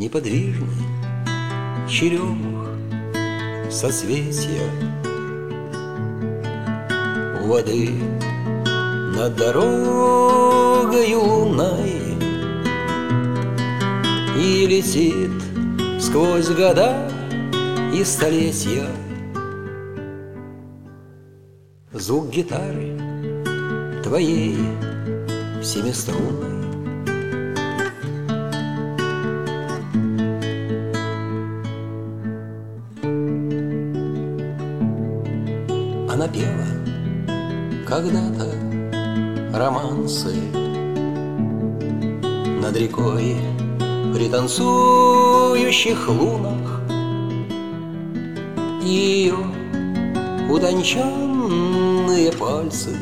неподвижны черемух соцветия. У воды над дорогою лунной и летит сквозь года и столетия звук гитары твоей семиструнной. Она пела когда-то романсы над рекой при танцующих лунах. Ее утонченные пальцы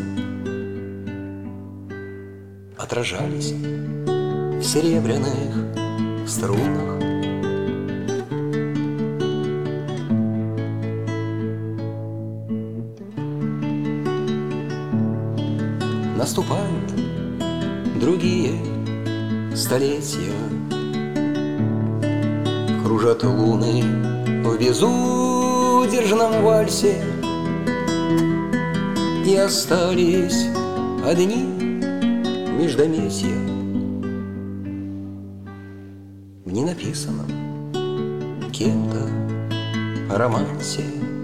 отражались в серебряных струнах. Наступают другие столетия, кружат луны в безудержном вальсе, и остались одни междометия в ненаписанном кем-то романсе.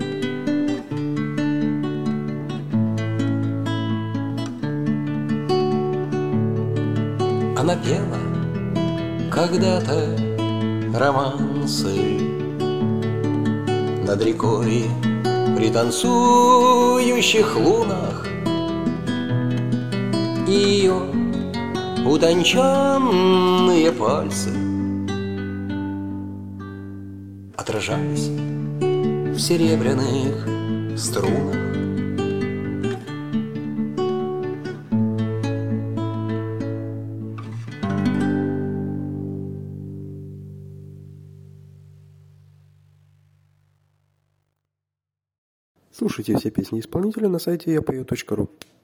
Она пела когда-то романсы над рекой при танцующих лунах. Ее утонченные пальцы отражались в серебряных струнах. Слушайте все песни исполнителя на сайте yapeo.ru.